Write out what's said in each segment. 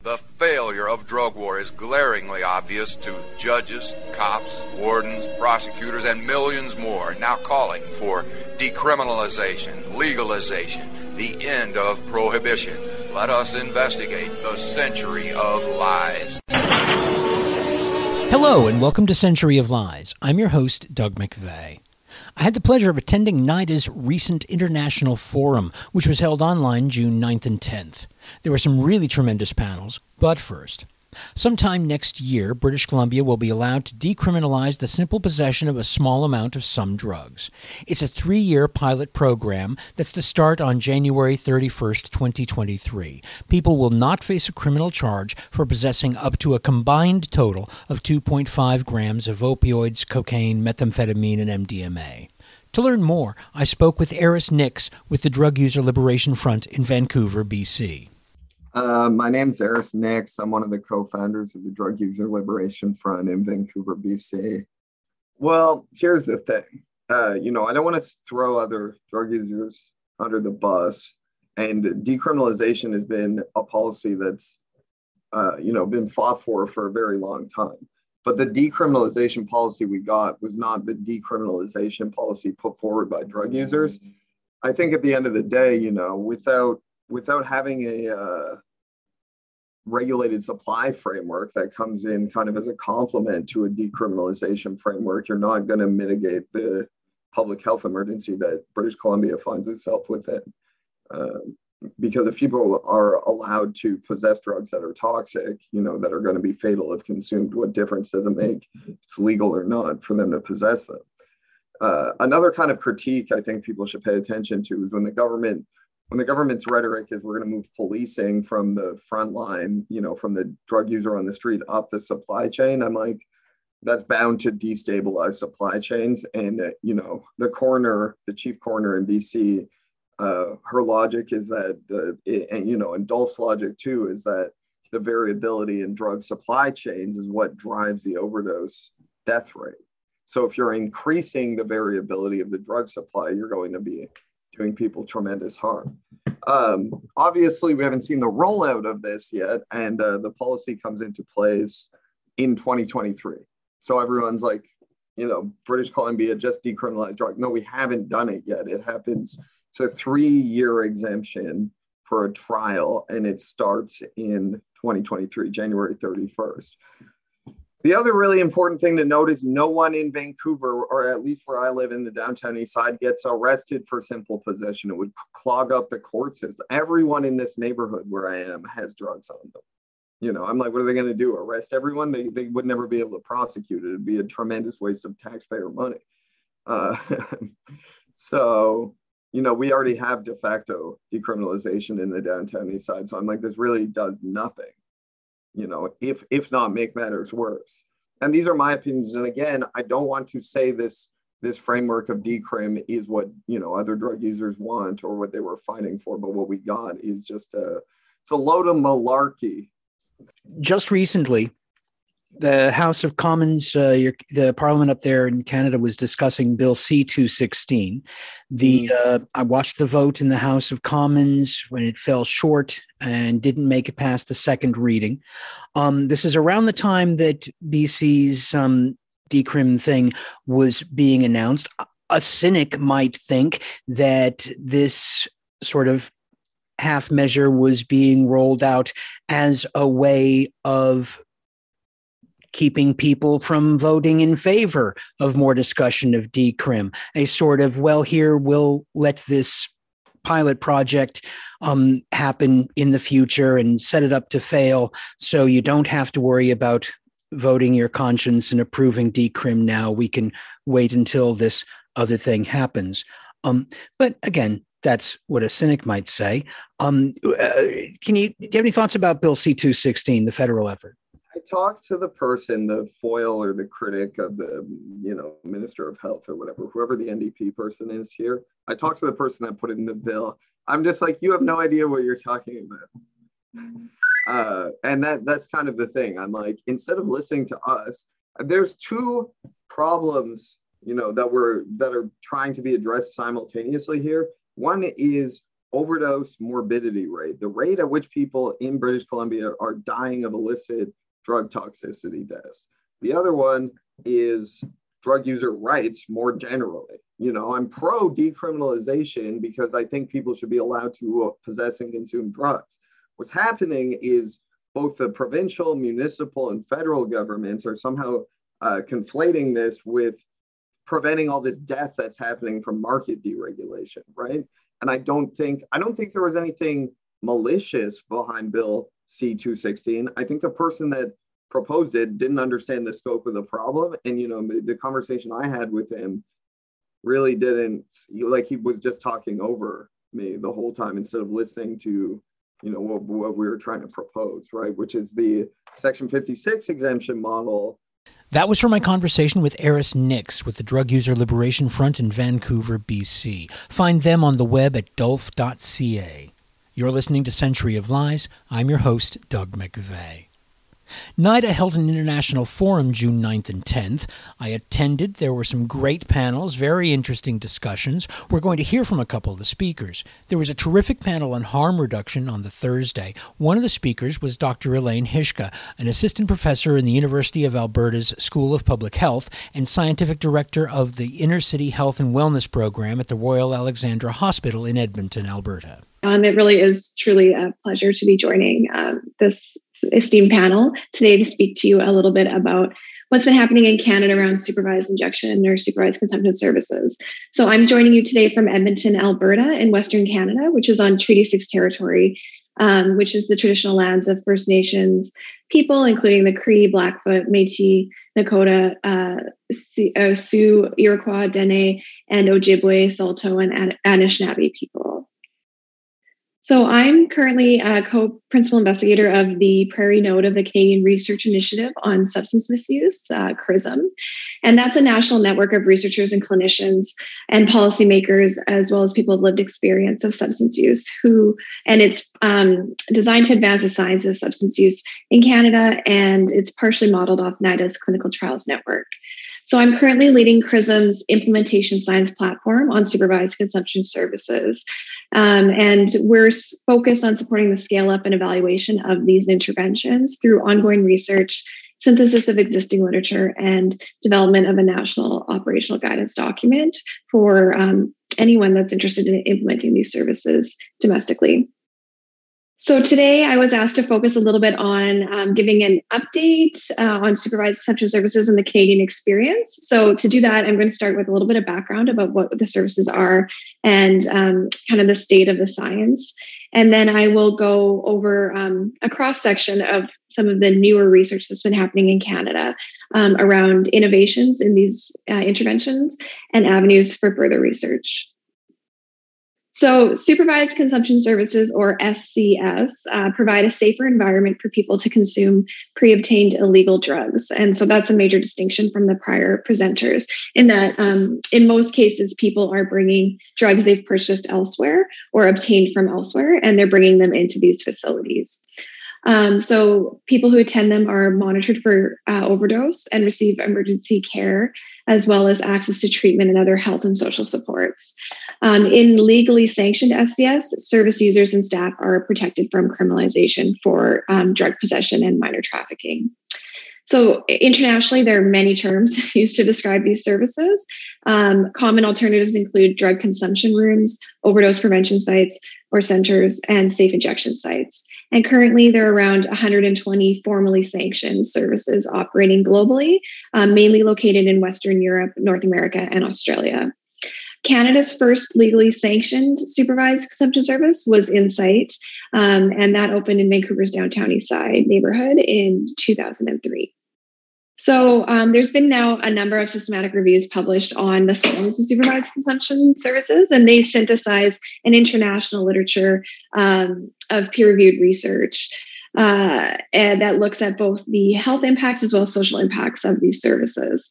The failure of drug war is glaringly obvious to judges, cops, wardens, prosecutors, and millions more now calling for decriminalization, legalization, the end of prohibition. Let us investigate the century of lies. Hello, and welcome to Century of Lies. I'm your host, Doug McVeigh. I had the pleasure of attending NIDA's recent international forum, which was held online June 9th and 10th. There were some really tremendous panels, but first, sometime next year, British Columbia will be allowed to decriminalize the simple possession of a small amount of some drugs. It's a 3-year pilot program that's to start on January 31st, 2023. People will not face a criminal charge for possessing up to a combined total of 2.5 grams of opioids, cocaine, methamphetamine, and MDMA. To learn more, I spoke with Eris Nix with the Drug User Liberation Front in Vancouver, BC. My name's Eris Nix. I'm one of the co-founders of the Drug User Liberation Front in Vancouver, BC. Well, here's the thing. I don't want to throw other drug users under the bus. And decriminalization has been a policy that's, been fought for a very long time. But the decriminalization policy we got was not the decriminalization policy put forward by drug users. I think at the end of the day, without having a regulated supply framework that comes in kind of as a complement to a decriminalization framework, you're not going to mitigate the public health emergency that British Columbia finds itself within. Because if people are allowed to possess drugs that are toxic, that are going to be fatal if consumed, what difference does it make if it's legal or not for them to possess them? Another kind of critique I think people should pay attention to is when the government's rhetoric is we're going to move policing from the front line, from the drug user on the street up the supply chain. I'm like, that's bound to destabilize supply chains. And, the chief coroner in BC, her logic is that, and Dolph's logic too, is that the variability in drug supply chains is what drives the overdose death rate. So if you're increasing the variability of the drug supply, you're going to be doing people tremendous harm. Obviously, we haven't seen the rollout of this yet, and the policy comes into place in 2023. So everyone's like, British Columbia just decriminalized drug. No, we haven't done it yet. It happens. It's a 3-year exemption for a trial, and it starts in 2023, January 31st. The other really important thing to note is no one in Vancouver, or at least where I live in the downtown east side, gets arrested for simple possession. It would clog up the court system. Everyone in this neighborhood where I am has drugs on them. I'm like, what are they going to do? Arrest everyone? They would never be able to prosecute it. It'd be a tremendous waste of taxpayer money. We already have de facto decriminalization in the downtown east side. So I'm like, this really does nothing. If not make matters worse. And these are my opinions. And again, I don't want to say this framework of decrim is what, other drug users want or what they were fighting for. But what we got is just it's a load of malarkey. Just recently, the House of Commons, the Parliament up there in Canada, was discussing Bill C-216. I watched the vote in the House of Commons when it fell short and didn't make it past the second reading. This is around the time that BC's decrim thing was being announced. A cynic might think that this sort of half measure was being rolled out as a way of keeping people from voting in favor of more discussion of decrim, a sort of, well, here we'll let this pilot project happen in the future and set it up to fail so you don't have to worry about voting your conscience and approving decrim now. We can wait until this other thing happens. But again, that's what a cynic might say. Do you have any thoughts about Bill C-216, the federal effort? I talked to the person, the foil or the critic of the, Minister of Health or whatever, whoever the NDP person is here. I talked to the person that put it in the bill. I'm just like, you have no idea what you're talking about. And that's kind of the thing. I'm like, instead of listening to us, there's two problems, that are trying to be addressed simultaneously here. One is overdose morbidity rate, the rate at which people in British Columbia are dying of illicit drug toxicity deaths. The other one is drug user rights more generally. I'm pro decriminalization because I think people should be allowed to possess and consume drugs. What's happening is both the provincial, municipal, and federal governments are somehow conflating this with preventing all this death that's happening from market deregulation, right? And I don't think there was anything malicious behind Bill C-216. I think the person that proposed it didn't understand the scope of the problem. And, the conversation I had with him really didn't, like, he was just talking over me the whole time instead of listening to, what we were trying to propose, right? Which is the Section 56 exemption model. That was from my conversation with Eris Nix with the Drug User Liberation Front in Vancouver, BC. Find them on the web at dolf.ca. You're listening to Century of Lies. I'm your host, Doug McVeigh. NIDA held an international forum June 9th and 10th. I attended. There were some great panels, very interesting discussions. We're going to hear from a couple of the speakers. There was a terrific panel on harm reduction on the Thursday. One of the speakers was Dr. Elaine Hishka, an assistant professor in the University of Alberta's School of Public Health and scientific director of the Inner City Health and Wellness Program at the Royal Alexandra Hospital in Edmonton, Alberta. It really is truly a pleasure to be joining this esteemed panel today to speak to you a little bit about what's been happening in Canada around supervised injection or supervised consumption services. So I'm joining you today from Edmonton, Alberta in Western Canada, which is on Treaty 6 territory, which is the traditional lands of First Nations people, including the Cree, Blackfoot, Métis, Nakota, Sioux, Iroquois, Dene, and Ojibwe, Saulteaux, and Anishinaabe people. So I'm currently a co-principal investigator of the Prairie Node of the Canadian Research Initiative on Substance Misuse, CRISM. And that's a national network of researchers and clinicians and policymakers, as well as people with lived experience of substance use, and it's designed to advance the science of substance use in Canada, and it's partially modeled off NIDA's Clinical Trials Network. So I'm currently leading CRISM's implementation science platform on supervised consumption services. And we're focused on supporting the scale up and evaluation of these interventions through ongoing research, synthesis of existing literature, and development of a national operational guidance document for anyone that's interested in implementing these services domestically. So today I was asked to focus a little bit on giving an update on supervised consumption services and the Canadian experience. So to do that, I'm going to start with a little bit of background about what the services are and kind of the state of the science. And then I will go over a cross-section of some of the newer research that's been happening in Canada around innovations in these interventions and avenues for further research. So supervised consumption services, or SCS, provide a safer environment for people to consume pre-obtained illegal drugs. And so that's a major distinction from the prior presenters in that in most cases, people are bringing drugs they've purchased elsewhere or obtained from elsewhere, and they're bringing them into these facilities. So people who attend them are monitored for overdose and receive emergency care, as well as access to treatment and other health and social supports. In legally sanctioned SCS, service users and staff are protected from criminalization for drug possession and minor trafficking. So internationally, there are many terms used to describe these services. Common alternatives include drug consumption rooms, overdose prevention sites or centers, and safe injection sites. And currently, there are around 120 formally sanctioned services operating globally, mainly located in Western Europe, North America, and Australia. Canada's first legally sanctioned supervised consumption service was Insight, and that opened in Vancouver's downtown Eastside neighborhood in 2003. So there's been now a number of systematic reviews published on the science of supervised consumption services, and they synthesize an international literature of peer-reviewed research and that looks at both the health impacts as well as social impacts of these services.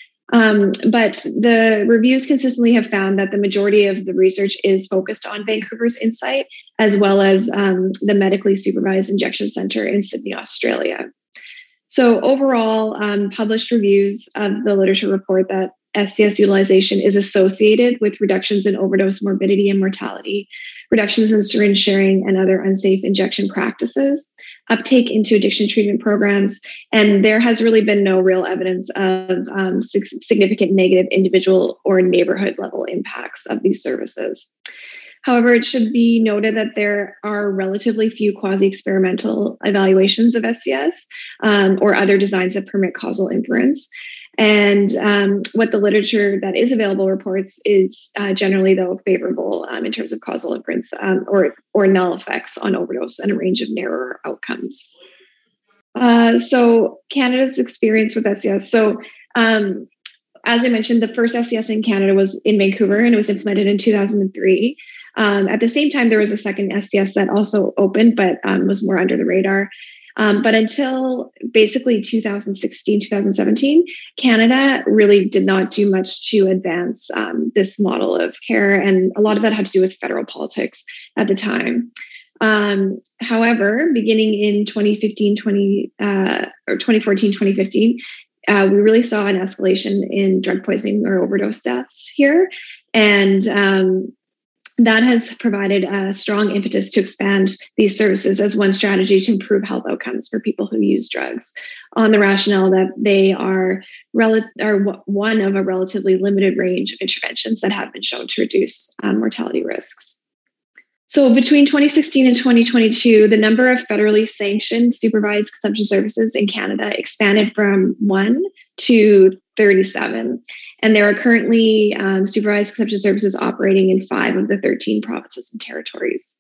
But the reviews consistently have found that the majority of the research is focused on Vancouver's Insight, as well as the medically supervised injection center in Sydney, Australia. So overall, published reviews of the literature report that SCS utilization is associated with reductions in overdose morbidity and mortality, reductions in syringe sharing and other unsafe injection practices, uptake into addiction treatment programs, and there has really been no real evidence of significant negative individual or neighborhood level impacts of these services. However, it should be noted that there are relatively few quasi-experimental evaluations of SCS or other designs that permit causal inference. And what the literature that is available reports is generally, though, favorable in terms of causal inference or null effects on overdose and a range of narrower outcomes. So Canada's experience with SCS. So as I mentioned, the first SCS in Canada was in Vancouver, and it was implemented in 2003. At the same time, there was a second SCS that also opened, but was more under the radar. But until basically 2016, 2017, Canada really did not do much to advance this model of care. And a lot of that had to do with federal politics at the time. However, beginning in 2014, 2015, we really saw an escalation in drug poisoning or overdose deaths here. And that has provided a strong impetus to expand these services as one strategy to improve health outcomes for people who use drugs, on the rationale that they are one of a relatively limited range of interventions that have been shown to reduce mortality risks. So between 2016 and 2022, the number of federally sanctioned supervised consumption services in Canada expanded from 1 to 37. And there are currently supervised consumption services operating in 5 of the 13 provinces and territories.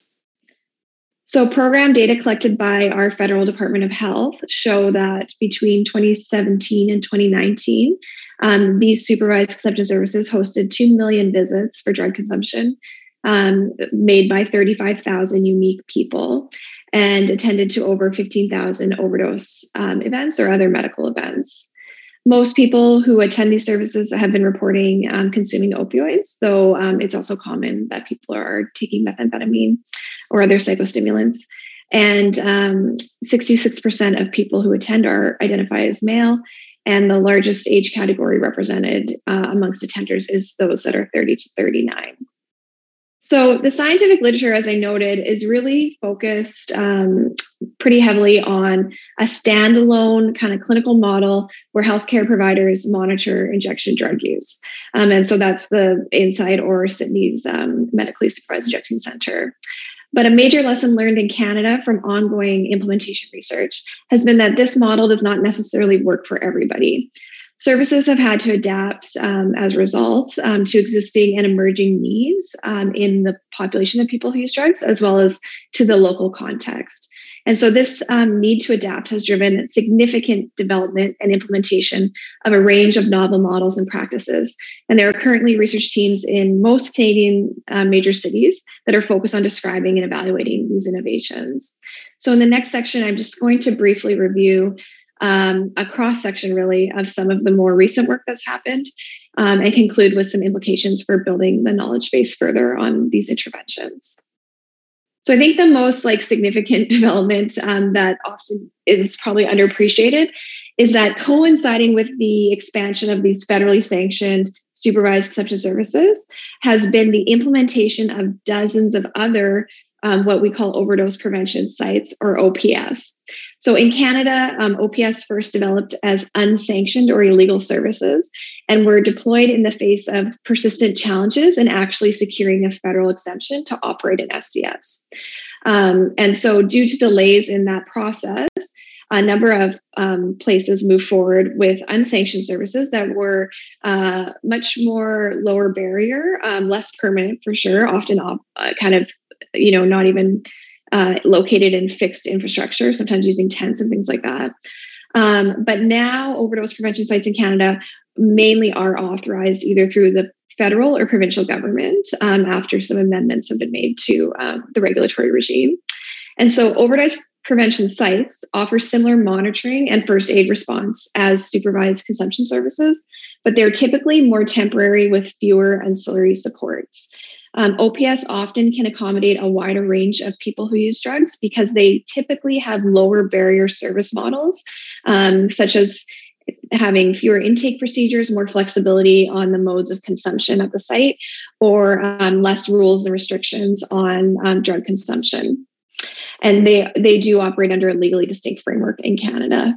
So program data collected by our Federal Department of Health show that between 2017 and 2019, these supervised consumption services hosted 2 million visits for drug consumption, made by 35,000 unique people, and attended to over 15,000 overdose events or other medical events. Most people who attend these services have been reporting consuming opioids, though it's also common that people are taking methamphetamine or other psychostimulants. And 66% of people who attend are identified as male, and the largest age category represented amongst attenders is those that are 30 to 39. So the scientific literature, as I noted, is really focused pretty heavily on a standalone kind of clinical model where healthcare providers monitor injection drug use. And so that's the Inside or Sydney's Medically Supervised Injection Center. But a major lesson learned in Canada from ongoing implementation research has been that this model does not necessarily work for everybody. Services have had to adapt as a result to existing and emerging needs in the population of people who use drugs, as well as to the local context. And so this need to adapt has driven significant development and implementation of a range of novel models and practices. And there are currently research teams in most Canadian major cities that are focused on describing and evaluating these innovations. So in the next section, I'm just going to briefly review a cross-section really of some of the more recent work that's happened and conclude with some implications for building the knowledge base further on these interventions. So I think the most significant development that often is probably underappreciated is that coinciding with the expansion of these federally sanctioned supervised consumption services has been the implementation of dozens of other what we call overdose prevention sites, or OPS. So in Canada, OPS first developed as unsanctioned or illegal services and were deployed in the face of persistent challenges in actually securing a federal exemption to operate an SCS. And so due to delays in that process, a number of places moved forward with unsanctioned services that were much more lower barrier, less permanent for sure, often not even located in fixed infrastructure, sometimes using tents and things like that. But now overdose prevention sites in Canada mainly are authorized either through the federal or provincial government after some amendments have been made to the regulatory regime. And so overdose prevention sites offer similar monitoring and first aid response as supervised consumption services, but they're typically more temporary with fewer ancillary supports. OPS often can accommodate a wider range of people who use drugs because they typically have lower barrier service models, such as having fewer intake procedures, more flexibility on the modes of consumption at the site, or less rules and restrictions on drug consumption. And they do operate under a legally distinct framework in Canada.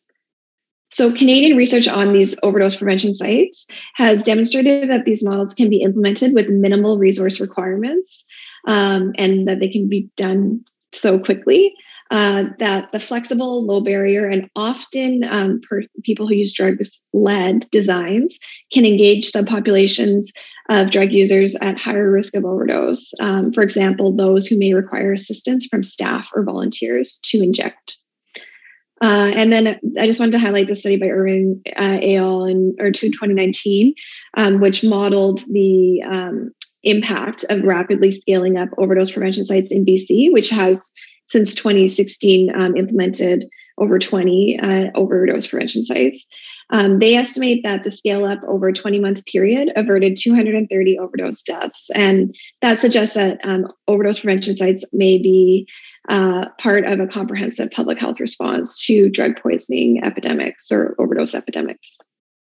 So Canadian research on these overdose prevention sites has demonstrated that these models can be implemented with minimal resource requirements, and that they can be done so quickly. That the flexible, low barrier, and often people who use drugs-led designs can engage subpopulations of drug users at higher risk of overdose. For example, those who may require assistance from staff or volunteers to inject. And then I just wanted to highlight the study by Irving et al. in 2019, which modeled the impact of rapidly scaling up overdose prevention sites in BC, which has since 2016 implemented over 20 overdose prevention sites. They estimate that the scale up over a 20-month period averted 230 overdose deaths. And that suggests that overdose prevention sites may be part of a comprehensive public health response to drug poisoning epidemics or overdose epidemics.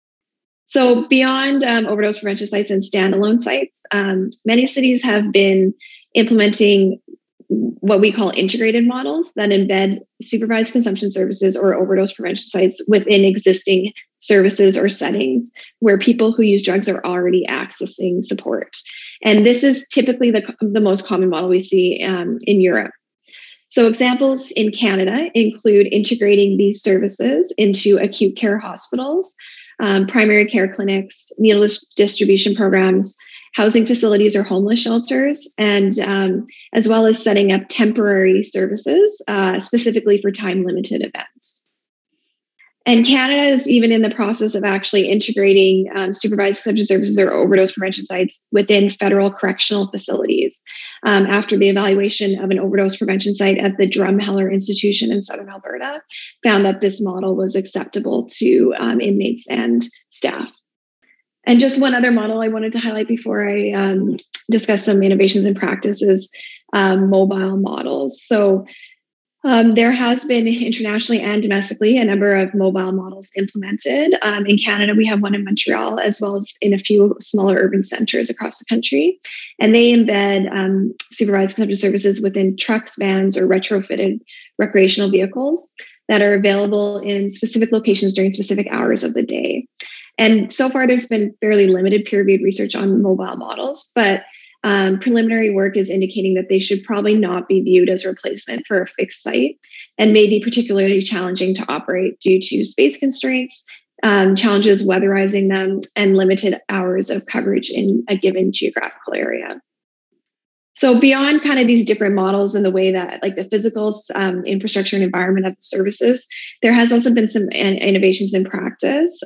So beyond overdose prevention sites and standalone sites, many cities have been implementing what we call integrated models that embed supervised consumption services or overdose prevention sites within existing services or settings where people who use drugs are already accessing support. And this is typically the most common model we see in Europe. So examples in Canada include integrating these services into acute care hospitals, primary care clinics, needle distribution programs, housing facilities or homeless shelters, and as well as setting up temporary services specifically for time-limited events. And Canada is even in the process of actually integrating supervised consumption services or overdose prevention sites within federal correctional facilities after the evaluation of an overdose prevention site at the Drumheller Institution in Southern Alberta found that this model was acceptable to inmates and staff. And just one other model I wanted to highlight before I discuss some innovations in practice is mobile models. So there has been internationally and domestically a number of mobile models implemented. In Canada, we have one in Montreal, as well as in a few smaller urban centers across the country. And they embed supervised consumption services within trucks, vans, or retrofitted recreational vehicles that are available in specific locations during specific hours of the day. And so far, there's been fairly limited peer-reviewed research on mobile models, but preliminary work is indicating that they should probably not be viewed as a replacement for a fixed site and may be particularly challenging to operate due to space constraints, challenges weatherizing them, and limited hours of coverage in a given geographical area. So beyond kind of these different models and the way that like the physical infrastructure and environment of the services, there has also been some innovations in practice.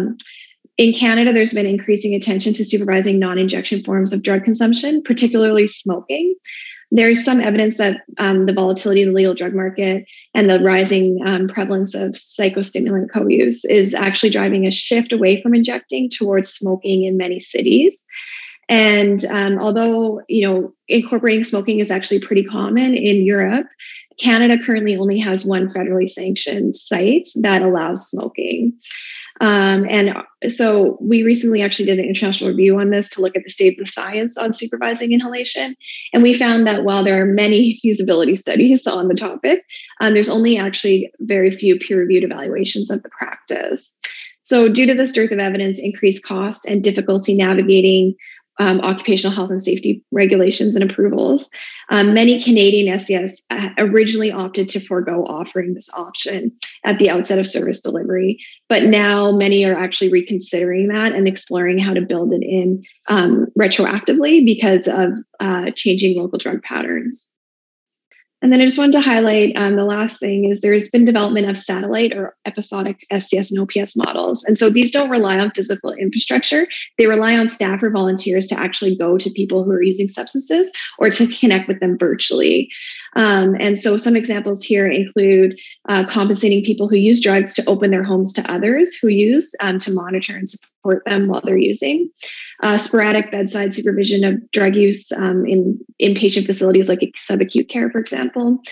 In Canada, there's been increasing attention to supervising non-injection forms of drug consumption, particularly smoking. There's some evidence that the volatility of the legal drug market and the rising prevalence of psychostimulant co-use is actually driving a shift away from injecting towards smoking in many cities. And although, incorporating smoking is actually pretty common in Europe, Canada currently only has one federally sanctioned site that allows smoking. And so we recently actually did an international review on this to look at the state of the science on supervising inhalation. And we found that while there are many feasibility studies on the topic, there's only actually very few peer-reviewed evaluations of the practice. So due to this dearth of evidence, increased cost, and difficulty navigating occupational health and safety regulations and approvals, many Canadian SCS originally opted to forego offering this option at the outset of service delivery. But now many are actually reconsidering that and exploring how to build it in retroactively because of changing local drug patterns. And then I just wanted to highlight the last thing is there's been development of satellite or episodic SCS and OPS models. And so these don't rely on physical infrastructure. They rely on staff or volunteers to actually go to people who are using substances or to connect with them virtually. And so some examples here include compensating people who use drugs to open their homes to others who use to monitor and support them while they're using. Sporadic bedside supervision of drug use in inpatient facilities like subacute care, for example,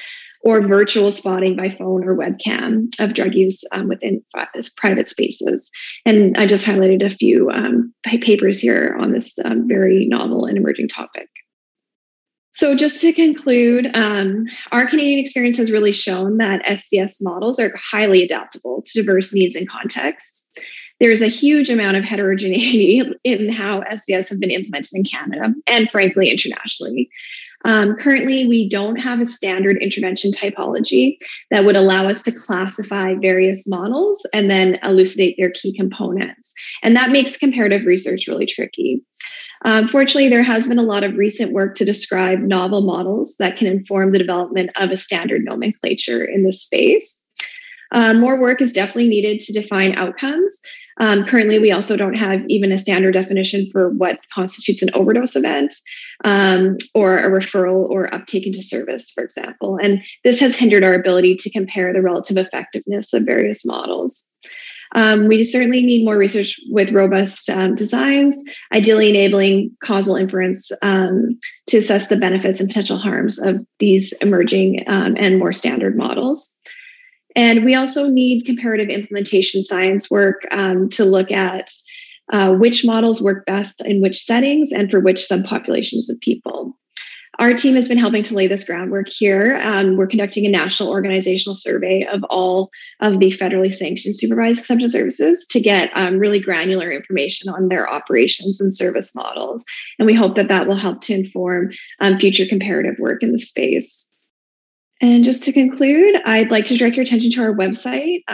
or virtual spotting by phone or webcam of drug use within private spaces. And I just highlighted a few papers here on this very novel and emerging topic. So just to conclude, our Canadian experience has really shown that SCS models are highly adaptable to diverse needs and contexts. There's a huge amount of heterogeneity in how SCS have been implemented in Canada and frankly, internationally. Currently, we don't have a standard intervention typology that would allow us to classify various models and then elucidate their key components. And that makes comparative research really tricky. Fortunately, there has been a lot of recent work to describe novel models that can inform the development of a standard nomenclature in this space. More work is definitely needed to define outcomes. Currently, we also don't have even a standard definition for what constitutes an overdose event or a referral or uptake into service, for example. And this has hindered our ability to compare the relative effectiveness of various models. We certainly need more research with robust designs, ideally enabling causal inference to assess the benefits and potential harms of these emerging and more standard models. And we also need comparative implementation science work to look at which models work best in which settings and for which subpopulations of people. Our team has been helping to lay this groundwork here. We're conducting a national organizational survey of all of the federally sanctioned supervised consumption services to get really granular information on their operations and service models. And we hope that that will help to inform future comparative work in the space. And just to conclude, I'd like to direct your attention to our website,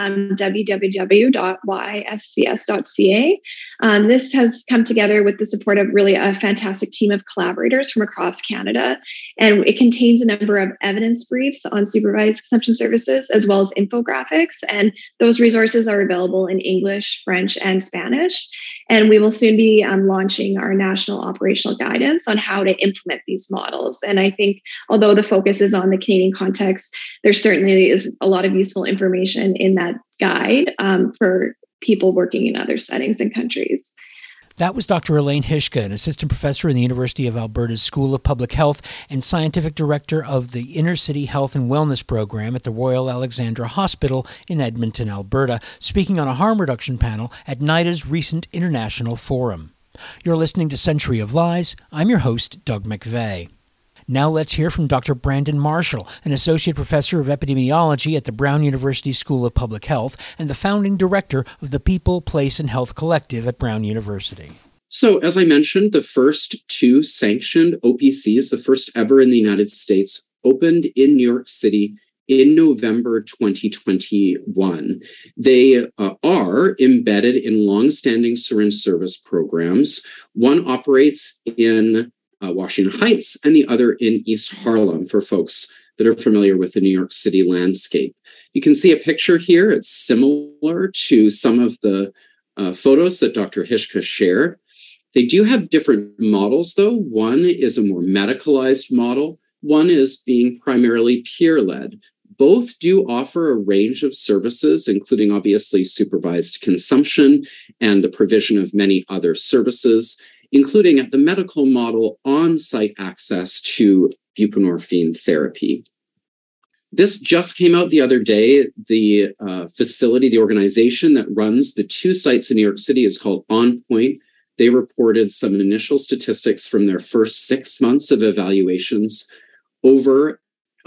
www.yscs.ca. This has come together with the support of really a fantastic team of collaborators from across Canada. And it contains a number of evidence briefs on supervised consumption services, as well as infographics. And those resources are available in English, French, and Spanish. And we will soon be launching our national operational guidance on how to implement these models. And I think, although the focus is on the Canadian context, there certainly is a lot of useful information in that guide for people working in other settings and countries. That was Dr. Elaine Hyshka, an assistant professor in the University of Alberta's School of Public Health and scientific director of the Inner City Health and Wellness Program at the Royal Alexandra Hospital in Edmonton, Alberta, speaking on a harm reduction panel at NIDA's recent international forum. You're listening to Century of Lies. I'm your host, Doug McVeigh. Now let's hear from Dr. Brandon Marshall, an associate professor of epidemiology at the Brown University School of Public Health and the founding director of the People, Place, and Health Collective at Brown University. So, as I mentioned, the first two sanctioned OPCs, the first ever in the United States, opened in New York City in November 2021. They are embedded in longstanding syringe service programs. One operates in Washington Heights, and the other in East Harlem for folks that are familiar with the New York City landscape. You can see a picture here. It's similar to some of the photos that Dr. Hyshka shared. They do have different models, though. One is a more medicalized model. One is being primarily peer-led. Both do offer a range of services, including obviously supervised consumption and the provision of many other services, including at the medical model on-site access to buprenorphine therapy. This just came out the other day. The facility, the organization that runs the two sites in New York City is called On Point. They reported some initial statistics from their first 6 months of evaluations over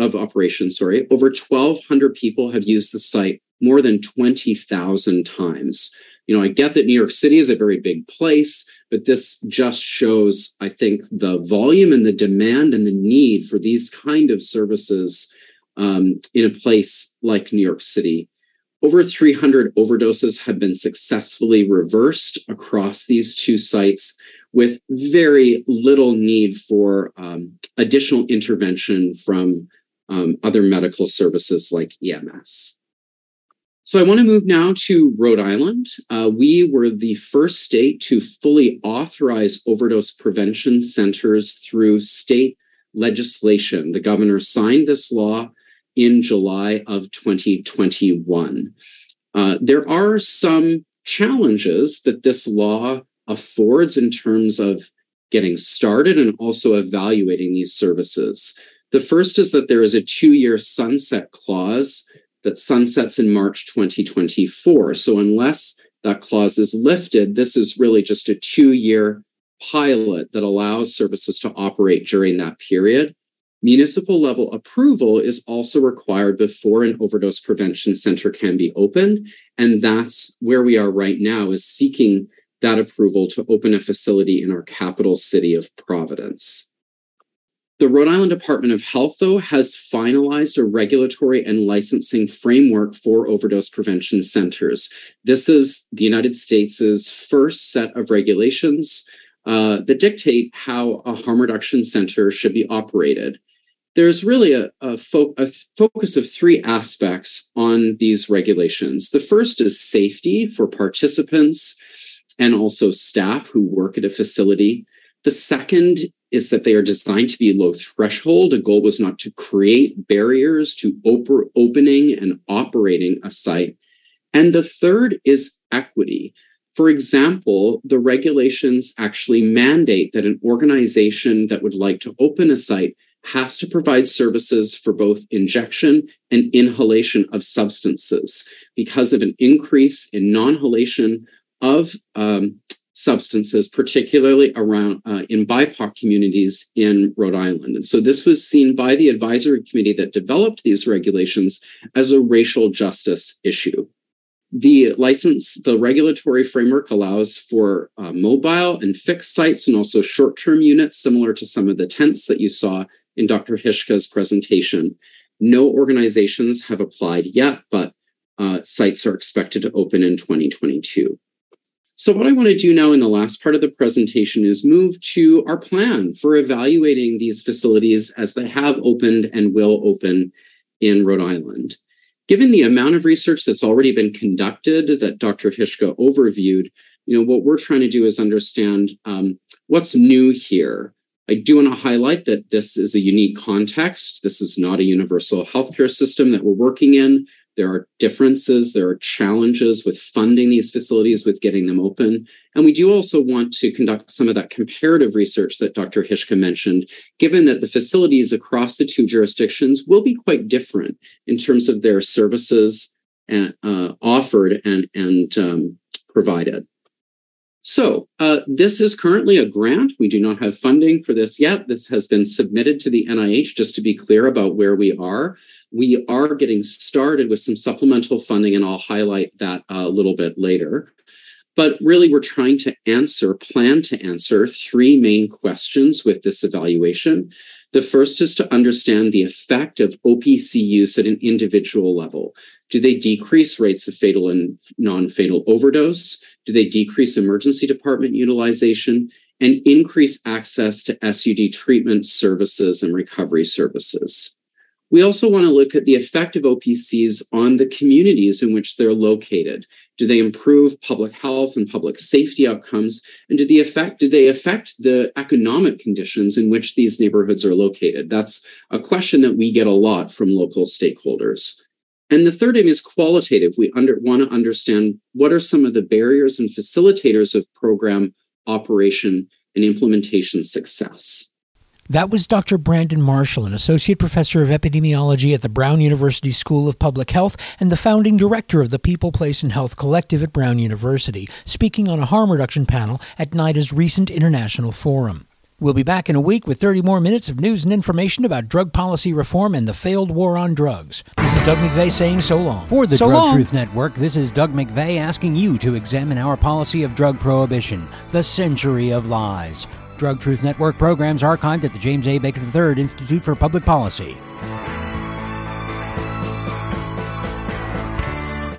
1,200 people have used the site more than 20,000 times. You know, I get that New York City is a very big place, but this just shows, I think, the volume and the demand and the need for these kind of services in a place like New York City. Over 300 overdoses have been successfully reversed across these two sites with very little need for additional intervention from other medical services like EMS. So I want to move now to Rhode Island. We were the first state to fully authorize overdose prevention centers through state legislation. The governor signed this law in July of 2021. There are some challenges that this law affords in terms of getting started and also evaluating these services. The first is that there is a 2-year sunset clause that sunsets in March 2024. So unless that clause is lifted, this is really just a 2-year pilot that allows services to operate during that period. Municipal level approval is also required before an overdose prevention center can be opened. And that's where we are right now, is seeking that approval to open a facility in our capital city of Providence. The Rhode Island Department of Health, though, has finalized a regulatory and licensing framework for overdose prevention centers. This is the United States' first set of regulations that dictate how a harm reduction center should be operated. There's really a focus of 3 aspects on these regulations. The first is safety for participants and also staff who work at a facility. The second is that they are designed to be low threshold. A goal was not to create barriers to opening and operating a site. And the third is equity. For example, the regulations actually mandate that an organization that would like to open a site has to provide services for both injection and inhalation of substances because of an increase in non-halation of substances, particularly around in BIPOC communities in Rhode Island. And so this was seen by the advisory committee that developed these regulations as a racial justice issue. The regulatory framework allows for mobile and fixed sites and also short-term units, similar to some of the tents that you saw in Dr. Hishka's presentation. No organizations have applied yet, but sites are expected to open in 2022. So what I want to do now in the last part of the presentation is move to our plan for evaluating these facilities as they have opened and will open in Rhode Island. Given the amount of research that's already been conducted that Dr. Hishka overviewed, what we're trying to do is understand what's new here. I do want to highlight that this is a unique context. This is not a universal healthcare system that we're working in. There are differences, there are challenges with funding these facilities, with getting them open. And we do also want to conduct some of that comparative research that Dr. Hishka mentioned, given that the facilities across the 2 jurisdictions will be quite different in terms of their services offered and provided. So this is currently a grant. We do not have funding for this yet. This has been submitted to the NIH, just to be clear about where we are. We are getting started with some supplemental funding, and I'll highlight that a little bit later. But really, we're trying to plan to answer 3 main questions with this evaluation. The first is to understand the effect of OPC use at an individual level. Do they decrease rates of fatal and non-fatal overdose? Do they decrease emergency department utilization and increase access to SUD treatment services and recovery services? We also want to look at the effect of OPCs on the communities in which they're located. Do they improve public health and public safety outcomes? And do they affect the economic conditions in which these neighborhoods are located? That's a question that we get a lot from local stakeholders. And the third aim is qualitative. We want to understand what are some of the barriers and facilitators of program operation and implementation success. That was Dr. Brandon Marshall, an associate professor of epidemiology at the Brown University School of Public Health and the founding director of the People, Place, and Health Collective at Brown University, speaking on a harm reduction panel at NIDA's recent international forum. We'll be back in a week with 30 more minutes of news and information about drug policy reform and the failed war on drugs. This is Doug McVeigh saying so long. For the Drug Truth Network, this is Doug McVeigh asking you to examine our policy of drug prohibition, the century of lies. Drug Truth Network programs archived at the James A. Baker III Institute for Public Policy.